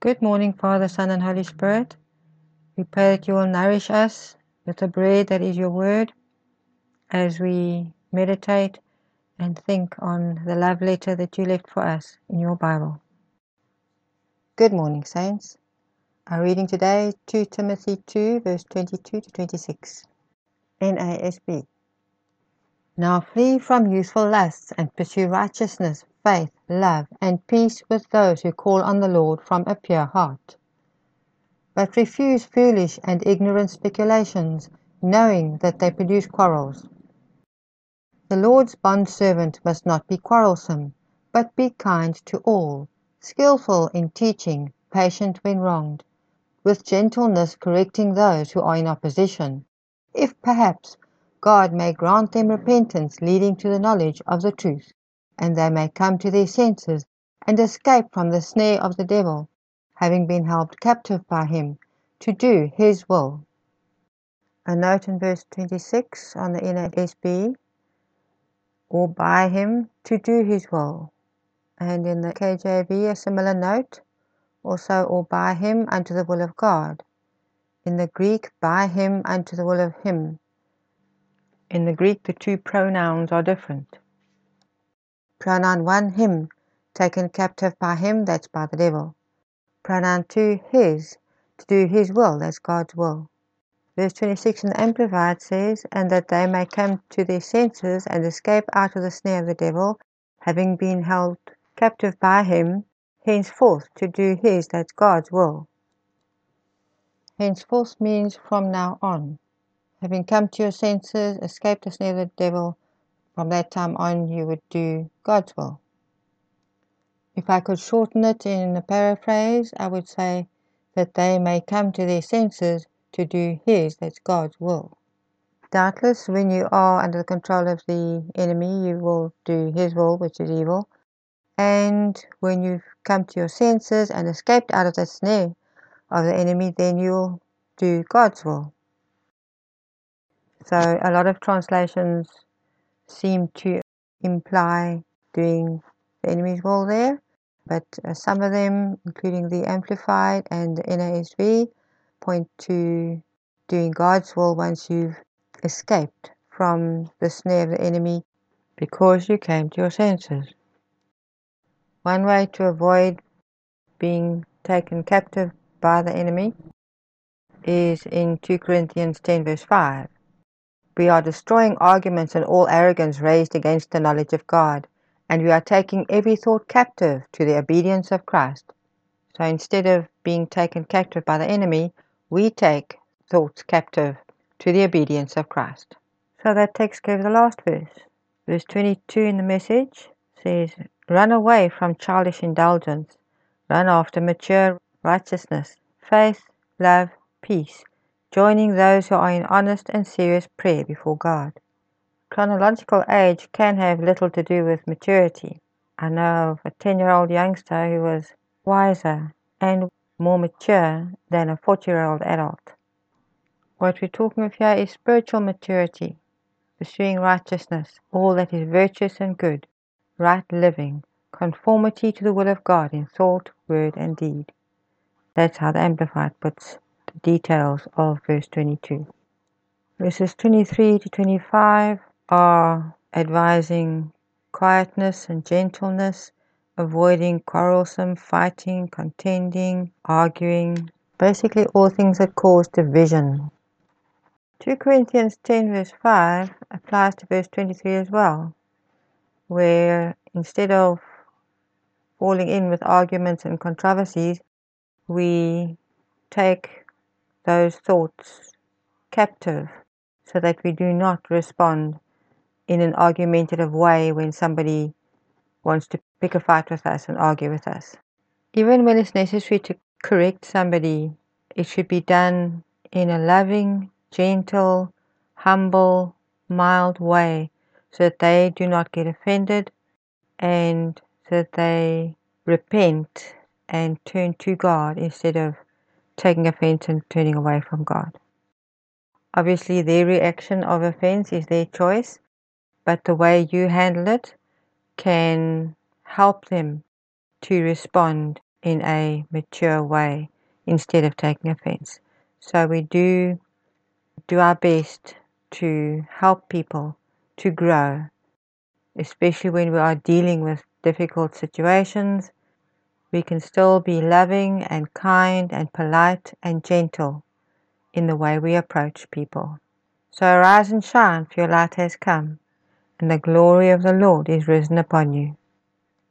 Good morning, Father, Son, and Holy Spirit. We pray that you will nourish us with the bread that is your word as we meditate and think on the love letter that you left for us in your Bible. Good morning, saints. Our reading today is 2 Timothy 2, verse 22 to 26. NASB. Now flee from youthful lusts and pursue righteousness, faith, love, and peace with those who call on the Lord from a pure heart. But refuse foolish and ignorant speculations, knowing that they produce quarrels. The Lord's bondservant must not be quarrelsome, but be kind to all, skillful in teaching, patient when wronged, with gentleness correcting those who are in opposition, if perhaps God may grant them repentance leading to the knowledge of the truth, and they may come to their senses and escape from the snare of the devil, having been held captive by him, to do his will. A note in verse 26 on the NASB, or by him to do his will. And in the KJV a similar note, also or by him unto the will of God. In the Greek, by him unto the will of him. In the Greek the two pronouns are different. Pronoun 1, him, taken captive by him, that's by the devil. Pronoun 2, his, to do his will, that's God's will. Verse 26 in the Amplified says, and that they may come to their senses and escape out of the snare of the devil, having been held captive by him, henceforth to do his, that's God's will. Henceforth means from now on. Having come to your senses, escaped the snare of the devil, from that time on you would do God's will. If I could shorten it in a paraphrase, I would say that they may come to their senses to do his, that's God's will. Doubtless, when you are under the control of the enemy, you will do his will, which is evil. And when you've come to your senses and escaped out of the snare of the enemy, then you'll do God's will. So a lot of translations seem to imply doing the enemy's will there, but some of them, including the Amplified and the NASB, point to doing God's will once you've escaped from the snare of the enemy because you came to your senses. One way to avoid being taken captive by the enemy is in 2 Corinthians 10 verse 5. We are destroying arguments and all arrogance raised against the knowledge of God, and we are taking every thought captive to the obedience of Christ. So instead of being taken captive by the enemy, we take thoughts captive to the obedience of Christ. So that takes care of the last verse. Verse 22 in the Message says, run away from childish indulgence, run after mature righteousness, faith, love, peace, joining those who are in honest and serious prayer before God. Chronological age can have little to do with maturity. I know of a 10-year-old youngster who was wiser and more mature than a 40-year-old adult. What we're talking of here is spiritual maturity, pursuing righteousness, all that is virtuous and good, right living, conformity to the will of God in thought, word, and deed. That's how the Amplified puts the details of verse 22. Verses 23 to 25 are advising quietness and gentleness, avoiding quarrelsome, fighting, contending, arguing, basically all things that cause division. 2 Corinthians 10 verse 5 applies to verse 23 as well, where instead of falling in with arguments and controversies, we take those thoughts captive so that we do not respond in an argumentative way when somebody wants to pick a fight with us and argue with us. Even when it's necessary to correct somebody, it should be done in a loving, gentle, humble, mild way so that they do not get offended and so that they repent and turn to God instead of taking offense and turning away from God. Obviously, their reaction of offense is their choice, but the way you handle it can help them to respond in a mature way instead of taking offense. So we do our best to help people to grow, especially when we are dealing with difficult situations. We can still be loving and kind and polite and gentle in the way we approach people. So arise and shine, for your light has come, and the glory of the Lord is risen upon you.